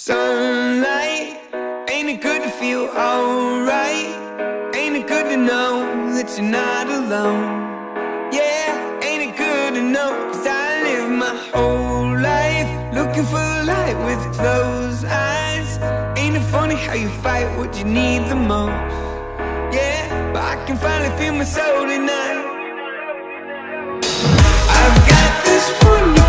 Sunlight, ain't it good to feel alright? Ain't it good to know that you're not alone? Yeah, ain't it good to know? 'Cause I live my whole life looking for the light with closed eyes. Ain't it funny how you fight what you need the most? Yeah, but I can finally feel my soul tonight. I've got this one.